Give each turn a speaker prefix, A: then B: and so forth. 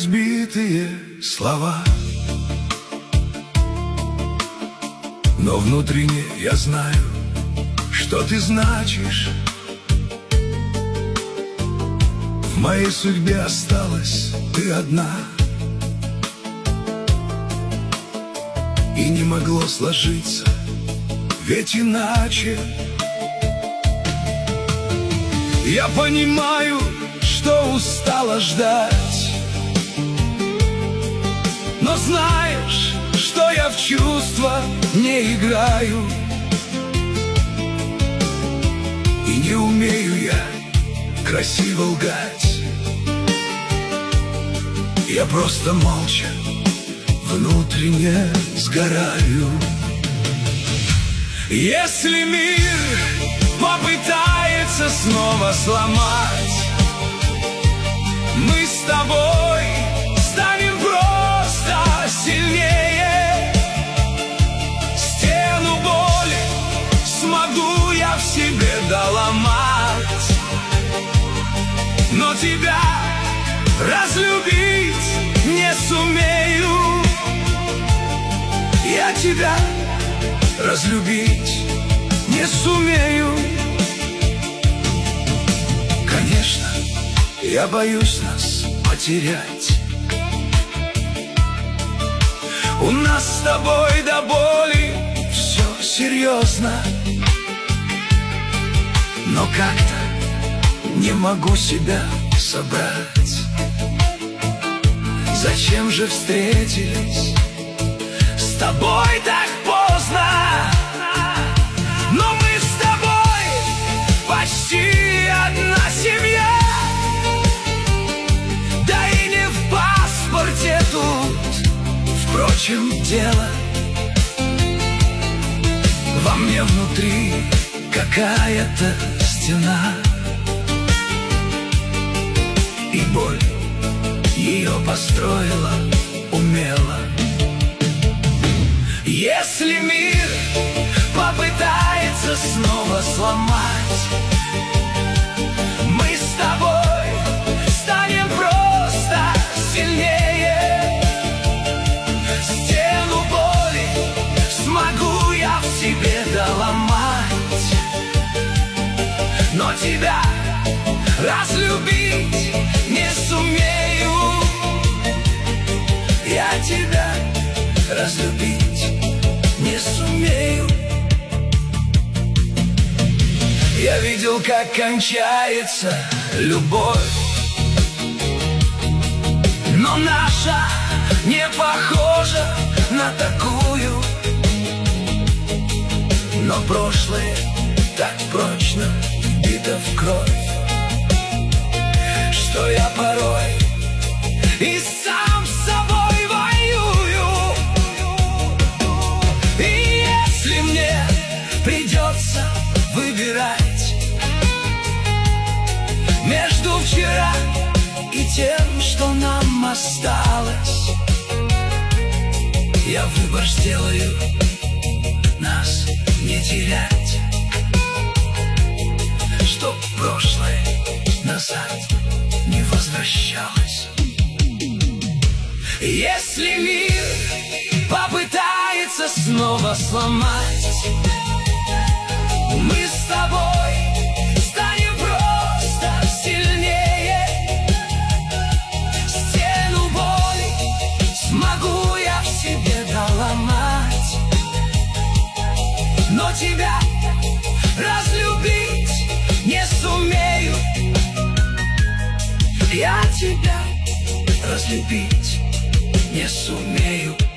A: избитые слова, но внутренне я знаю, что ты значишь. В моей судьбе осталась ты одна, и не могло сложиться, ведь иначе. Я понимаю, что устала ждать, но знаешь, что я в чувства не играю, и не умею я красиво лгать. Я просто молча внутренне сгораю. Если мир попытается снова сломать, мы с тобой станем просто сильнее. Стену боли смогу я в себе доломать, но тебя разлюбить не сумею. Я тебя разлюбить не сумею. Конечно, я боюсь нас потерять. У нас с тобой до боли все серьезно, но как-то не могу себя собрать. Зачем же встретились с тобой так поздно? Но мы с тобой почти одна семья. Да и не в паспорте тут, впрочем, дело. Во мне внутри какая-то стена, и боль ее построила умело. Если мир попытается снова сломать, мы с тобой станем просто сильнее. Стену боли смогу я в себе доломать, но тебя разлюбить не сумею. Я тебя разлюбить не сумею. Я видел, как кончается любовь, но наша не похожа на такую. Но прошлое так прочно вбито в кровь, что я порой и сам с собой воюю. И если мне придется выбирать между вчера и тем, что нам осталось, я выбор сделаю: нас не терять, чтоб прошлое назад не возвращалось. Если мир попытается снова сломать, мы с тобой станем просто сильнее. Стену боли смогу я в себе доломать, но тебя разлюбить не сумею. Я тебя разлюбить не сумею.